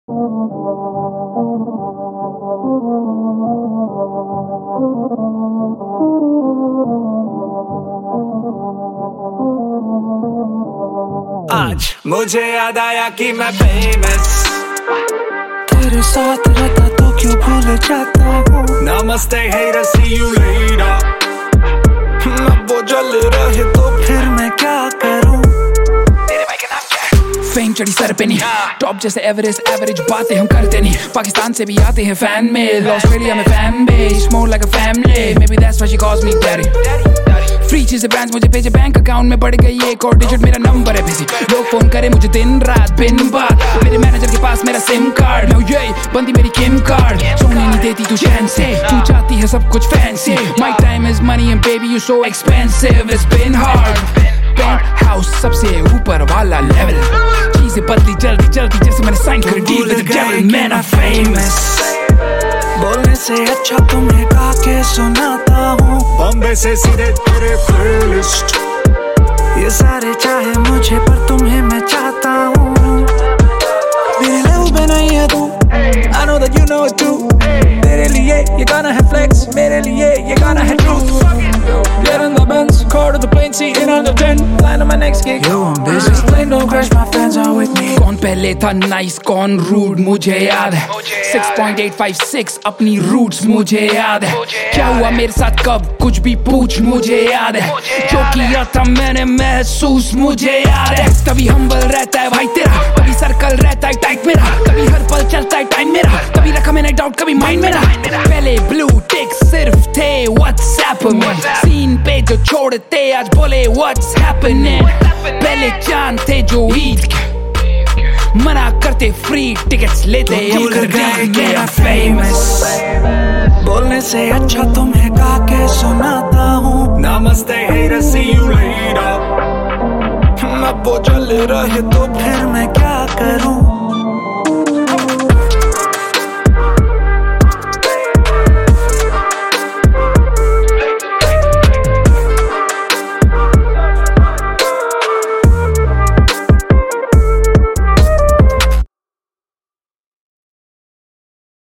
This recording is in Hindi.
आज मुझे याद आया कि मैं फेमस तेरे साथ रहता तो क्यों भूल जाता हूँ। नमस्ते haters, see you later। अब वो जल रहे तो फिर मैं क्या करूँ। तेरे भाई का नाम क्या है? फेम चढ़ी सर पे नहीं, टॉप जैसे एवरेस्ट एवरेज बातें हम करते नहीं। पाकिस्तान से भी आते हैं फैन मेल, ऑस्ट्रेलिया में fan base, more like a family, maybe that's why she calls me daddy। Free चीज़ें ब्रांड्स मुझे भेजे बैंक अकाउंट में बढ़ गई एक और डिजिट, मेरा नंबर है बिजी। लोग फोन करे मुझे दिन रात बिन बात, मेरे मैनेजर के पास मेरा सिम कार्ड। नो ये बंदी मेरी किम कार्ड, सोने नहीं देती तू चैन से, तू चाहती है सब कुछ fancy. My time is money and baby you so expensive, it's been hard. Penthouse सबसे ऊपर वाला लेवल, चीजें बदली जल्दी जल्दी जैसे मैंने साइन कर दी with the devil. Man I famous, बोलने से अच्छा तुम्हें गा के सुनाता हूँ। बॉम्बे से सीधे तेरे प्लेलिस्ट, ये सारे चाहे मुझे पर तुम्हें मैं चाहता हूँ। मेरे लेवल पे नहीं है तू, I know that you know it too। तेरे लिए ये गाना है flex, मेरे लिए ये गाना है truth। Get in the Benz, car to the plane, seat in under 10, plan on my next gig। Yo, I'm busy, plane don't crash, my fans are with me। कौन पहले था नाइस कौन रूड मुझे याद है, 6.856 अपनी रूट्स मुझे याद है। क्या हुआ मेरे साथ कब कुछ भी पूछ मुझे याद है, जो किया था मैंने महसूस मुझे याद है। तभी हम्बल रहता है भाई तेरा, कभी सर्कल रहता है टाइट मेरा, कभी हर पल चलता है टाइम मेरा, कभी रखा मैंने डाउट कभी माइंड मेरा। पहले ब्लू टिक सिर्फ थे व्हाट्सएप में, सीन पे जो छोड़ते आज बोले व्हाट्स हैपनिंग। पहले चांद थे जो ईद के, मना करते फ्री टिकट्स लेते भूल गए मेरा फेमस, बोलने से अच्छा तुम्हें गा के सुनाता हूँ। नमस्ते haters, see you later। अब वो जल रहे तो फिर मैं क्या करूँ।